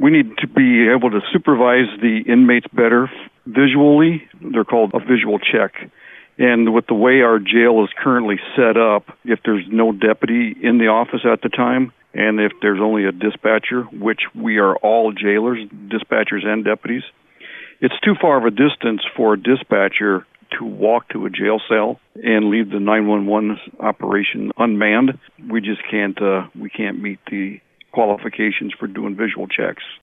We need to be able to supervise the inmates better visually. They're called a visual check. And with the way our jail is currently set up, if there's no deputy in the office at the time, and if there's only a dispatcher, which we are all jailers, dispatchers and deputies, it's too far of a distance for a dispatcher to walk to a jail cell and leave the 911 operation unmanned. We just can't meet the qualifications for doing visual checks.